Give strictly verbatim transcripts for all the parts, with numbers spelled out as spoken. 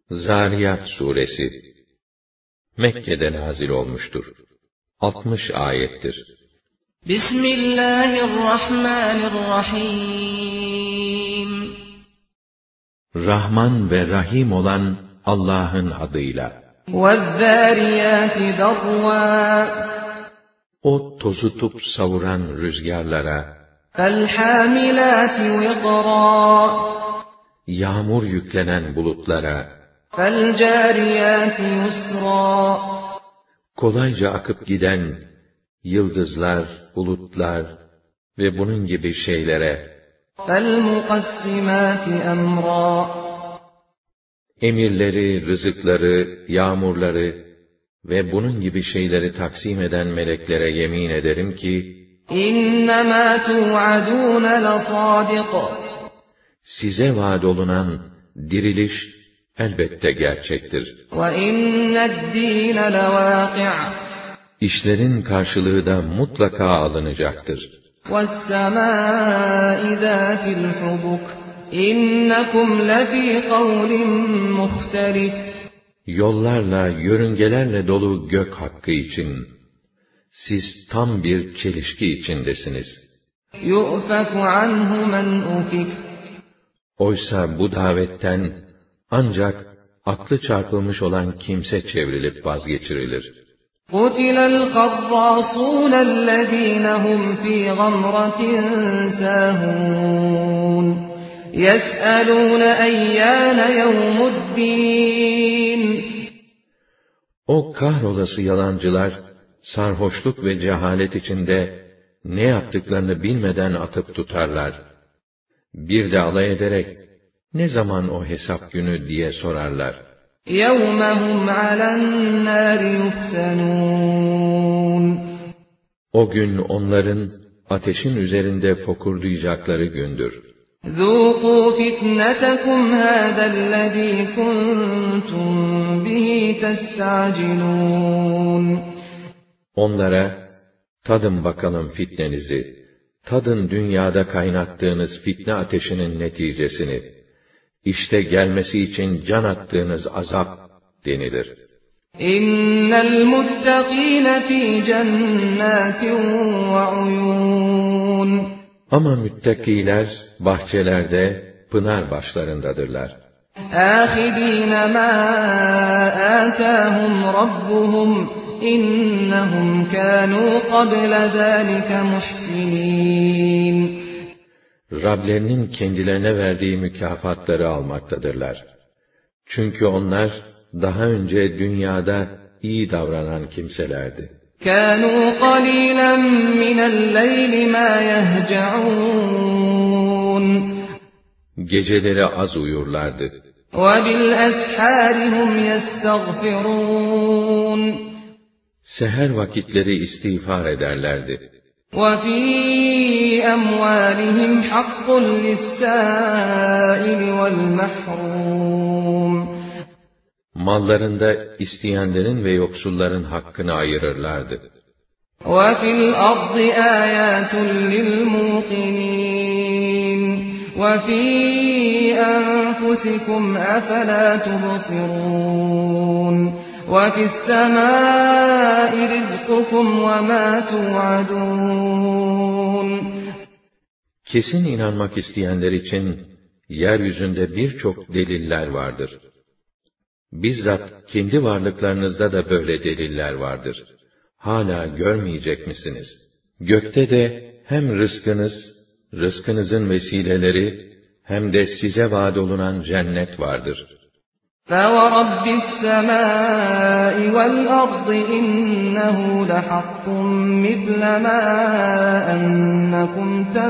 Zariyat suresi Mekke'de nazil olmuştur. altmış ayettir. Bismillahirrahmanirrahim. Rahman ve Rahim olan Allah'ın adıyla. وَالذَّارِيَاتِ ذَرْوًا. O tozutup savuran rüzgarlara, فَالْحَامِلَاتِ وِقْرًا. yağmur yüklenen bulutlara, فَالْجَارِيَاتِ يُسْرًا. kolayca akıp giden yıldızlar, bulutlar ve bunun gibi şeylere, فَالْمُقَسِّمَاتِ أَمْرًا. emirleri, rızıkları, yağmurları ve bunun gibi şeyleri taksim eden meleklere yemin ederim ki, İnnemâ tu'adûne lesâdik. Size vaad olunan diriliş elbette gerçektir. وَإِنَّ الدِّينَ لَوَاقِعٌ. İşlerin karşılığı da mutlaka alınacaktır. وَالسَّمَاءِ ذَاتِ الْحُبُكِ. إِنَّكُمْ لَفِي قَوْلٍ مُخْتَلِفٍ. Yollarla, yörüngelerle dolu gök hakkı için, siz tam bir çelişki içindesiniz. يُؤْفَكُ عَنْهُ مَنْ أُفِكَ. Oysa bu davetten ancak aklı çarpılmış olan kimse çevrilip vazgeçirilir. قُتِلَ الْخَرَّاصُونَ الَّذ۪ينَ هُمْ ف۪ي غَمْرَةٍ سَاهُونَ يَسْأَلُونَ اَيَّانَ يَوْمُ الدِّينِ. O kahrolası yalancılar, sarhoşluk ve cehalet içinde ne yaptıklarını bilmeden atıp tutarlar. Bir de alay ederek, ne zaman o hesap günü diye sorarlar. يَوْمَ هُمْ عَلَى النَّارِ يُفْتَنُونَ. O gün onların ateşin üzerinde fokurdayacakları gündür. ذُوقُوا فِتْنَتَكُمْ هَذَا الَّذ۪ي كُنْتُمْ بِهِ تَسْتَعْجِلُونَ. Onlara, tadın bakalım fitnenizi, tadın dünyada kaynattığınız fitne ateşinin neticesini, İşte gelmesi için can attığınız azap denilir. İnnel muttaqîne fî cennâtin ve uyûn. Ama müttakiler bahçelerde, pınar başlarındadırlar. âhidîne mâ âtâhum rabbuhum innehum kânû qable zâlike muhsinîn. Rablerinin kendilerine verdiği mükafatları almaktadırlar. Çünkü onlar daha önce dünyada iyi davranan kimselerdi. كَانُوا قَلِيلًا مِنَ اللَّيْلِ مَا يَهْجَعُونَ. Geceleri az uyurlardı. وَبِالْأَسْحَارِ هُمْ يَسْتَغْفِرُونَ. Seher vakitleri istiğfar ederlerdi. وَفِي أَمْوَالِهِمْ حَقٌّ لِلسَّائِلِ وَالْمَحْرُومِ. Mallarında isteyenlerin ve yoksulların hakkını ayırırlardı. وَفِي الْأَرْضِ آيَاتٌ لِلْمُوقِنِينَ وَفِي أَنفُسِكُمْ أَفَلَا تُبْصِرُونَ وَفِي السَّمَاءِ رِزْقُكُمْ وَمَا تُوعَدُونَ. Kesin inanmak isteyenler için yeryüzünde birçok deliller vardır. Bizzat kendi varlıklarınızda da böyle deliller vardır. Hala görmeyecek misiniz? Gökte de hem rızkınız, rızkınızın vesileleri, hem de size vaad olunan cennet vardır. فَوَرَبِّ السَّمَاءِ وَالْأَرْضِ إِنَّهُ لَحَقٌّ مِثْلَ مَا أَنَّكُمْ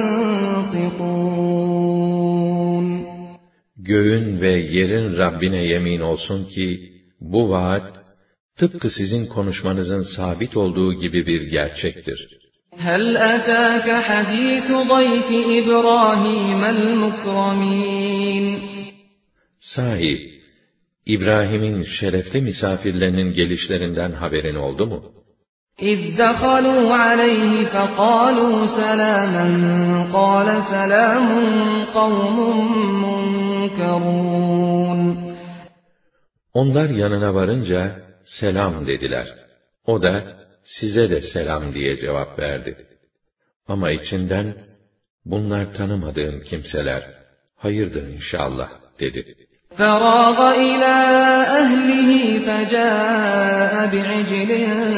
تَنطِقُونَ. Göğün ve yerin Rabbine yemin olsun ki, bu vaat, tıpkı sizin konuşmanızın sabit olduğu gibi bir gerçektir. هَلْ أَتَاكَ حَدِيثُ ضَيْفِ إِبْرَاهِيمَ الْمُكْرَمِينَ. Sahi, İbrahim'in şerefli misafirlerinin gelişlerinden haberin oldu mu? اِذْ دَخَلُوا عَلَيْهِ فَقَالُوا سَلَامًا قَالَ سَلَامٌ قَوْمٌ مُنْكَرُونَ. Onlar yanına varınca, selam dediler. O da, size de selam diye cevap verdi. Ama içinden, bunlar tanımadığım kimseler, hayırdır inşallah, dedi. فَرَاغَ إِلَى أَهْلِهِ فَجَاءَ بِعِجْلٍ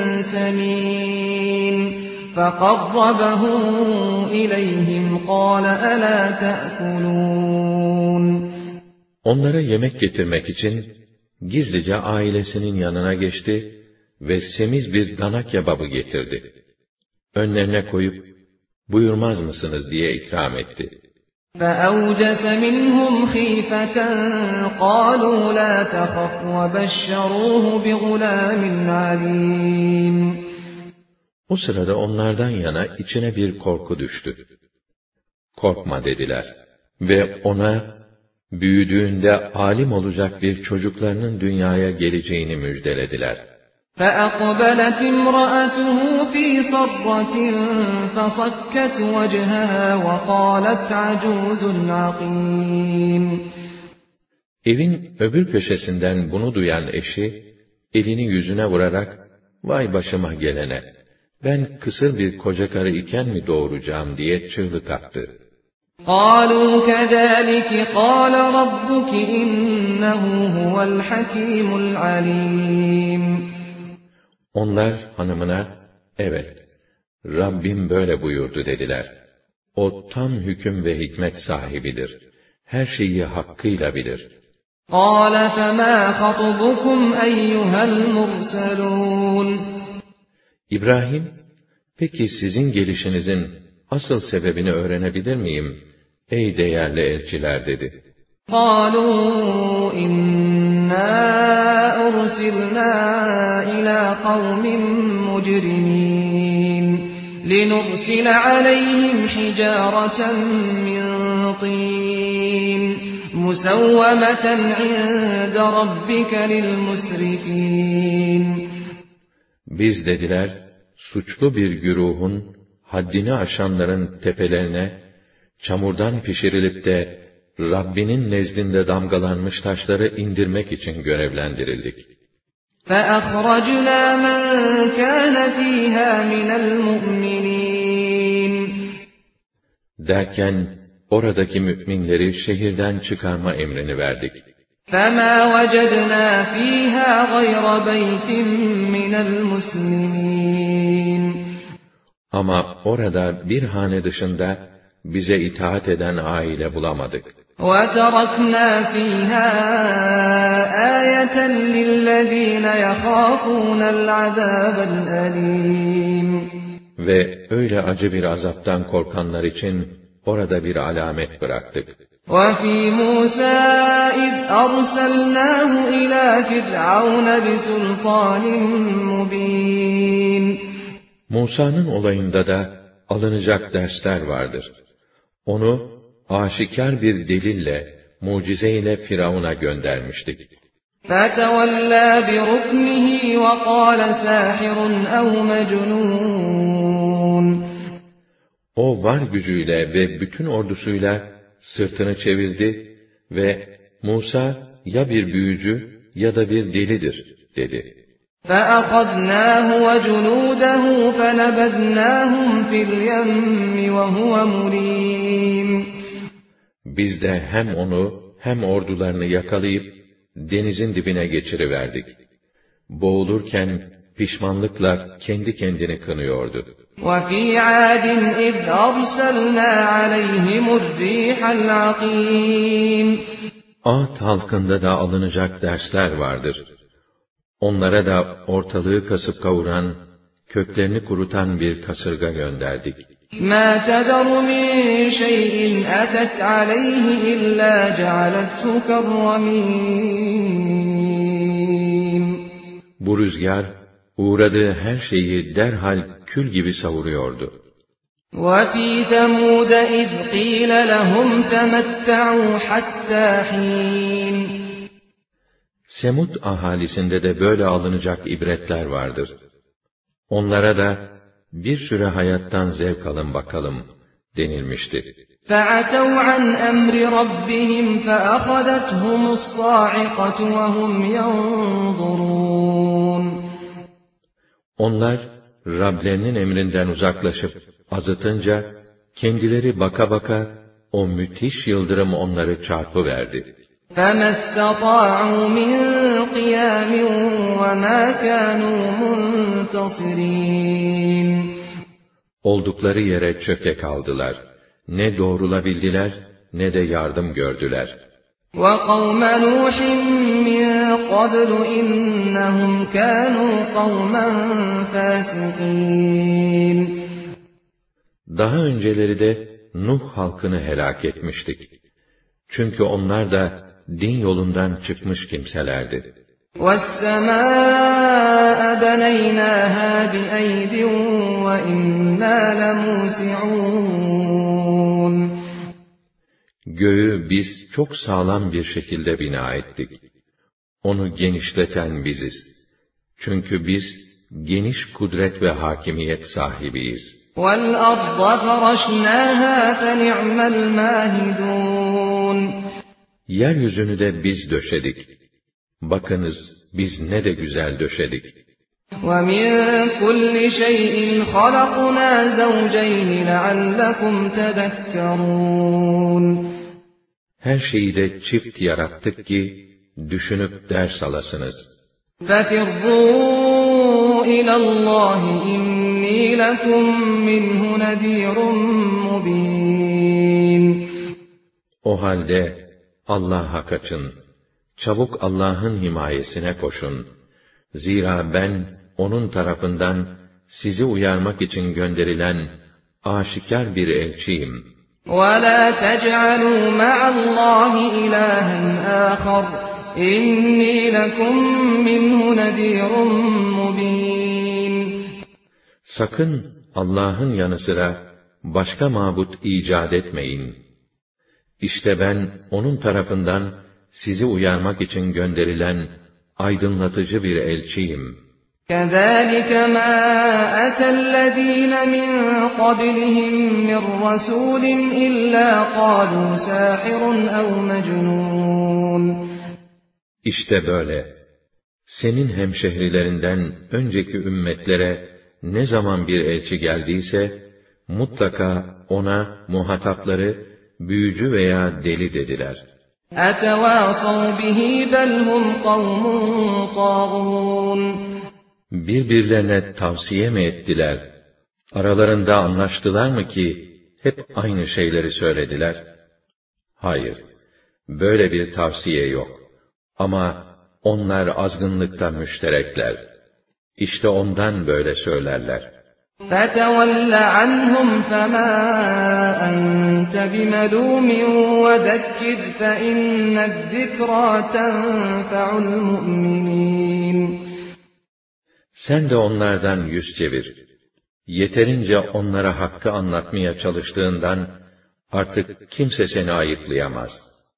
سَمِينٍ فَقَرَّبَهُ إِلَيْهِمْ قَالَ أَلَا تَأْكُلُونَ Onlara yemek getirmek için, gizlice ailesinin yanına geçti ve semiz bir dana kebabı getirdi. Önlerine koyup, buyurmaz mısınız diye ikram etti. فَأَوْجَسَ مِنْهُمْ خِيفَةً قَالُوا لَا تَخَفْ وَبَشَّرُوهُ بِغُلَامٍ عَلِيمٍ O sırada onlardan yana içine bir korku düştü. Korkma dediler ve ona, büyüdüğünde alim olacak bir çocuklarının dünyaya geleceğini müjdelediler. فَأَقْبَلَتِ امْرَأَتُهُ فِي صَرَّةٍ فَصَكَّتْ وَجْهَهَا وَقَالَتْ عَجُوزٌ عَقِيمٌ Evin öbür köşesinden bunu duyan eşi, elini yüzüne vurarak, vay başıma gelene, ben kısır bir koca karı iken mi doğuracağım diye çığlık attı. قَالُوا كَذَٰلِكِ قَالَ رَبُّكِ إِنَّهُ هُوَ الْحَكِيمُ الْعَلِيمُ Onlar hanımına, evet, Rabbim böyle buyurdu dediler. O tam hüküm ve hikmet sahibidir. Her şeyi hakkıyla bilir. قَالَ فَمَا خَطْبُكُمْ أَيُّهَا الْمُرْسَلُونَ İbrahim, peki sizin gelişinizin asıl sebebini öğrenebilir miyim, ey değerli elçiler dedi. قَالُوا إِنَّا أُرْسِلْنَا إِلَى قَوْمٍ مُجْرِمِينَ لِنُرْسِلَ عَلَيْهِمْ حِجَارَةً مِّن طِينٍ مُّسَوَّمَةً عِندَ رَبِّكَ لِلْمُسْرِفِينَ Biz dediler, suçlu bir güruhun, haddini aşanların tepelerine, çamurdan pişirilip de, Rabbinin nezdinde damgalanmış taşları indirmek için görevlendirildik. فَأَخْرَجْنَا مَنْ كَانَ فِيهَا مِنَ الْمُؤْمِنِينَ Derken, oradaki müminleri şehirden çıkarma emrini verdik. فَمَا وَجَدْنَا فِيهَا غَيْرَ بَيْتٍ مِّنَ الْمُسْلِمِينَ Ama orada bir hane dışında, bize itaat eden aile bulamadık. وَتَرَكْنَا فِيهَا آيَةً لِلَّذ۪ينَ يَخَافُونَ الْعَذَابَ الْأَلِيمِ Ve öyle acı bir azaptan korkanlar için orada bir alamet bıraktık. وَفِي مُوسَى إِذْ أَرْسَلْنَاهُ إِلَى فِرْعَوْنَ بِسُلْطَانٍ مُّب۪ينٍ Musa'nın olayında da alınacak dersler vardır. Onu aşikar bir delille, mucizeyle Firavun'a göndermiştik. فَتَوَلَّى بِرُكْنِهِ وَقَالَ سَاحِرٌ اَوْ مَجْنُونَ O var gücüyle ve bütün ordusuyla sırtını çevirdi ve Musa ya bir büyücü ya da bir delidir dedi. فَأَخَذْنَاهُ وَجُنُودَهُ فَنَبَذْنَاهُمْ فِي الْيَمِّ وَهُوَ مُلِيمٌ Biz de hem onu hem ordularını yakalayıp denizin dibine geçiriverdik. Boğulurken pişmanlıkla kendi kendini kınıyordu. وَفِي عَادٍ إِذْ أَرْسَلْنَا عَلَيْهِمُ الرِّيحَ الْعَقِيمَ Ad halkında da alınacak dersler vardır. Onlara da ortalığı kasıp kavuran, köklerini kurutan bir kasırga gönderdik. مَا تَذَرُ مِنْ شَيْءٍ أَتَتْ عَلَيْهِ إِلَّا جَعَلَتْهُ كَالرَّمِيمِ Bu rüzgar, uğradığı her şeyi derhal kül gibi savuruyordu. وَفِي ثَمُودَ إِذْ قِيلَ لَهُمْ تَمَتَّعُوا حَتَّى حِينٍ Semud ahalisinde de böyle alınacak ibretler vardır. Onlara da bir süre hayattan zevk alın bakalım denilmişti. فَعَتَوْا عَنْ أَمْرِ رَبِّهِمْ فَأَخَذَتْهُمُ الصَّاعِقَةُ وَهُمْ يَنظُرُونَ Onlar, Rablerinin emrinden uzaklaşıp azıtınca, kendileri baka baka, o müthiş yıldırım onları çarpıverdi. فَمَا اسْتَطَاعُوا مِنْ قِيَامٍ وَمَا كَانُوا مُنْتَصِرِينَ Oldukları yere çöke kaldılar. Ne doğrulabildiler, ne de yardım gördüler. وَقَوْمَ نُوحٍ مِّن قَبْلُ إِنَّهُمْ كَانُوا قَوْمًا فَاسِقِينَ Daha önceleri de Nuh halkını helak etmiştik. Çünkü onlar da din yolundan çıkmış kimselerdi. وَالسَّمَاءَ بَنَيْنَاهَا بِأَيْدٍ وَإِنَّا لَمُوسِعُونَ Göğü biz çok sağlam bir şekilde bina ettik. Onu genişleten biziz. Çünkü biz geniş kudret ve hakimiyet sahibiyiz. وَالْأَرْضَ فَرَشْنَاهَا فَنِعْمَ الْمَاهِدُونَ Yeryüzünü de biz döşedik. Bakınız biz ne de güzel döşedik. وَمِنْ كُلِّ شَيْءٍ خَلَقْنَا زَوْجَيْنِ لَعَلَّكُمْ تَذَكَّرُونَ Her şeyi de çift yarattık ki, düşünüp ders alasınız. فَفِرُّوا إِلَى اللّٰهِ إِنِّي لَكُمْ مِنْهُ نَذِيرٌ مُبِينٌ O halde Allah'a kaçın, çabuk Allah'ın himayesine koşun. Zira ben, onun tarafından sizi uyarmak için gönderilen aşikar bir elçiyim. وَلَا تَجْعَلُوا مَعَ اللّٰهِ إِلَٰهًا آخَرَ إِنِّي لَكُمْ مِنْهُ نَذِيرٌ مُبِينٌ Sakın Allah'ın yanı sıra başka mabut icat etmeyin. İşte ben onun tarafından sizi uyarmak için gönderilen aydınlatıcı bir elçiyim. كَذَٰلِكَ مَا أَتَى الَّذ۪ينَ مِنْ قَبْلِهِمْ مِنْ رَسُولٍ إِلَّا قَالُوا سَاحِرٌ اَوْ مَجْنُونٌ İşte böyle. Senin hemşehrilerinden önceki ümmetlere ne zaman bir elçi geldiyse, mutlaka ona muhatapları büyücü veya deli dediler. اَتَوَاصَوْا بِهِ بَلْ هُمْ قَوْمٌ طَاغُونَ Birbirlerine tavsiye mi ettiler? Aralarında anlaştılar mı ki, hep aynı şeyleri söylediler? Hayır, böyle bir tavsiye yok. Ama onlar azgınlıkta müşterekler. İşte ondan böyle söylerler. فَتَوَلَّ عَنْهُمْ فَمَا أَنْتَ بِمَلُومٍ وَذَكِّرْ فَإِنَّ الذِّكْرَى تَنْفَعُ الْمُؤْمِنِينَ Sen de onlardan yüz çevir. Yeterince onlara hakkı anlatmaya çalıştığından artık kimse seni ayıplayamaz.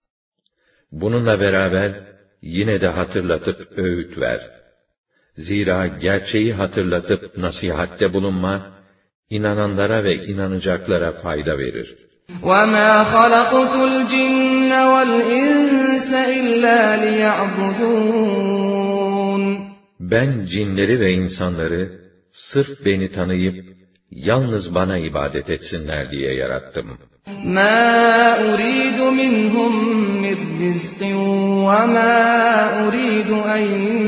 Bununla beraber yine de hatırlatıp öğüt ver. Zira gerçeği hatırlatıp nasihatte bulunma, inananlara ve inanacaklara fayda verir. وَمَا خَلَقْتُ الْجِنَّ وَالْإِنسَ إِلَّا لِيَعْبُدُونَ Ben cinleri ve insanları sırf beni tanıyıp yalnız bana ibadet etsinler diye yarattım. مَا أُرِيدُ مِنْهُمْ مِنْ رِزْقٍ وَمَا أُرِيدُ أَنْ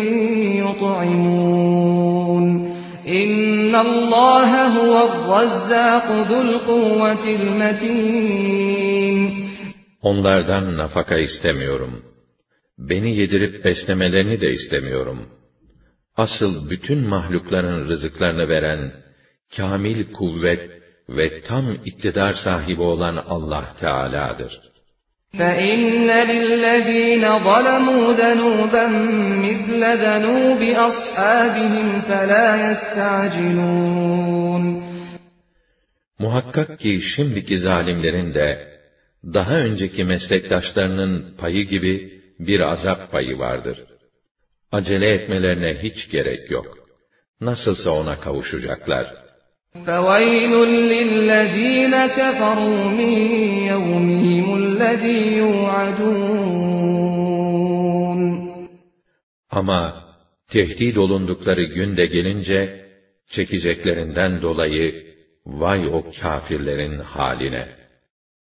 يُطْعِمُونَ إِنَّ اللّٰهَ هُوَ الرَّزَّاقُ ذُو الْقُوَّةِ الْمَتِينَ Onlardan nafaka istemiyorum. Beni yedirip beslemelerini de istemiyorum. Asıl bütün mahlukların rızıklarını veren, kâmil kuvvet ve tam iktidar sahibi olan Allah Teâlâ'dır. فَإِنَّ لِلَّذ۪ينَ ظَلَمُوا ذَنُوبًا مِثْلَ ذَنُوبِ أَصْحَابِهِمْ فَلَا يَسْتَعْجِلُونَ Muhakkak ki şimdiki zalimlerin de, daha önceki meslektaşlarının payı gibi bir azap payı vardır. Acele etmelerine hiç gerek yok. Nasılsa ona kavuşacaklar. فَوَيْلٌ لِلَّذ۪ينَ كَفَرُوا مِنْ يَوْمِهِمُ الَّذ۪ي يُوعَدُونَ. Ama tehdit olundukları gün de gelince, çekeceklerinden dolayı vay o kâfirlerin haline!